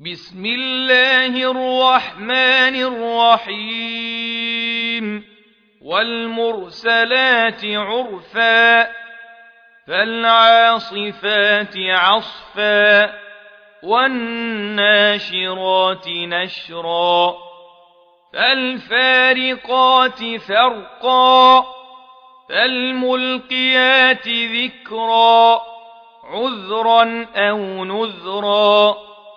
بسم الله الرحمن الرحيم والمرسلات عرفا فالعاصفات عصفا والناشرات نشرا فالفارقات فرقا فالملقيات ذكرا عذرا أو نذرا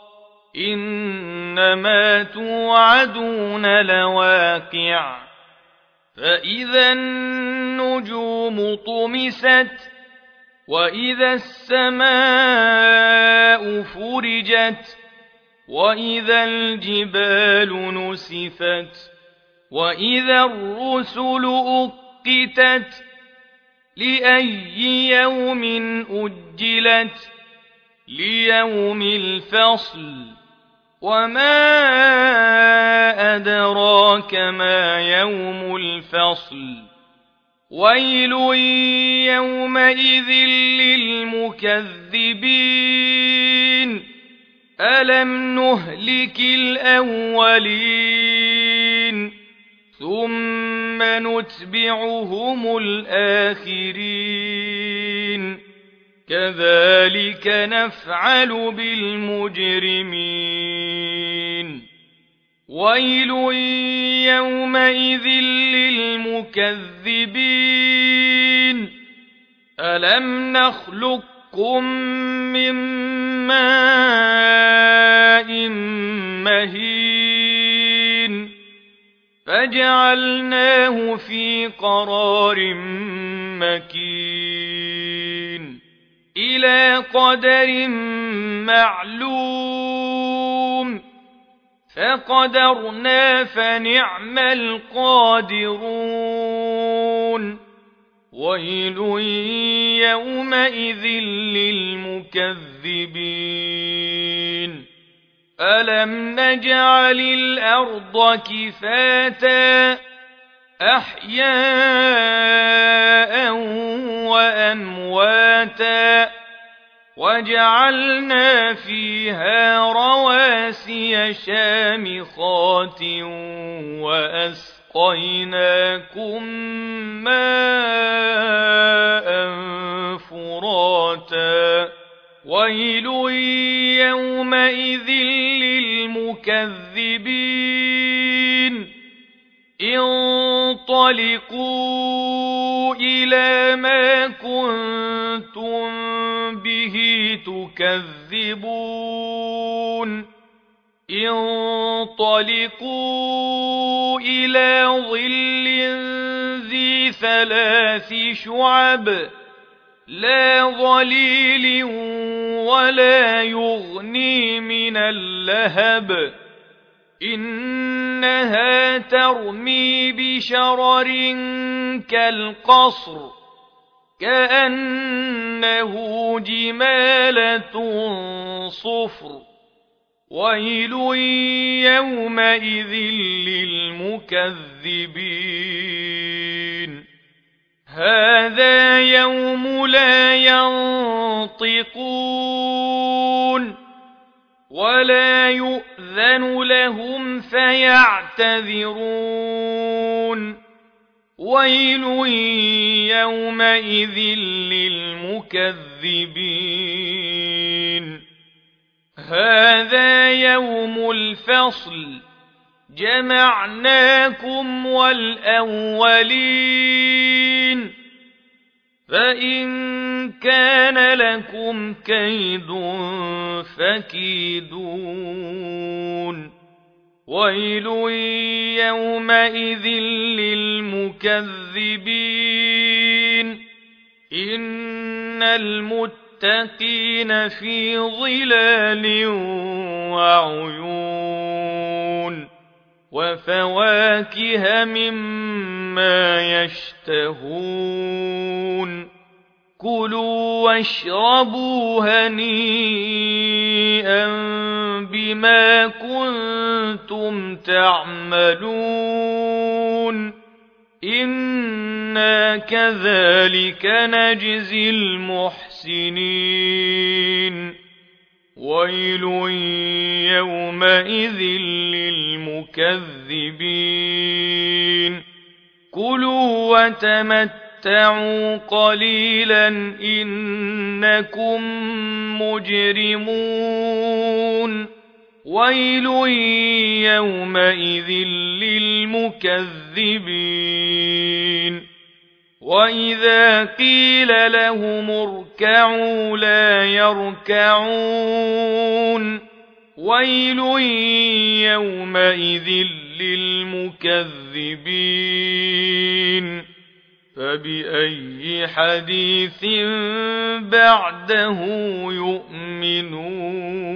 إنما توعدون لواقع فإذا النجوم طمست وإذا السماء فرجت وإذا الجبال نسفت وإذا الرسل أقتت لأي يوم أجلت ليوم الفصل وما أدراك ما يوم الفصل ويل يومئذ للمكذبين ألم نهلك الأولين ثم نتبعهم الآخرين كذلك نفعل بالمجرمين ويل يومئذ للمكذبين ألم نخلقكم من ماء مهين فجعلناه في قرار مكين إلى قدر معلوم فقدرنا فنعم القادرون ويل يومئذ للمكذبين ألم نجعل الأرض كفاتا أحياء وأمواتا وجعلنا فيها رواسي شامخات وأسقيناكم ماء فراتا ويل يومئذ للمكذبين انطلقوا إلى ما كنتم به تكذبون انطلقوا إلى ظل ذي ثلاث شعب لا ظليل ولا يغني من اللهب إنها ترمي بشرر كالقصر كأنه جمالة صفر ويل يومئذ للمكذبين هذا يوم لا ينطقون ولا يؤذن لهم فيعتذرون ويل يومئذ للمكذبين هذا يوم الفصل جمعناكم والأولين فإن كان لكم كيد فكيدون ويل يومئذ للمكذبين إن المتقين في ظلال وعيون وفواكه مما يشتهون كلوا واشربوا هنيئا بما كنتم تعملون إنا كذلك نجزي المحسنين ويل يومئذ للمكذبين كلوا وتمتعوا قليلا إنكم مجرمون ويل يومئذ للمكذبين وإذا قيل لهم اركعوا لا يركعون ويل يومئذ للمكذبين فبأي حديث بعده يؤمنون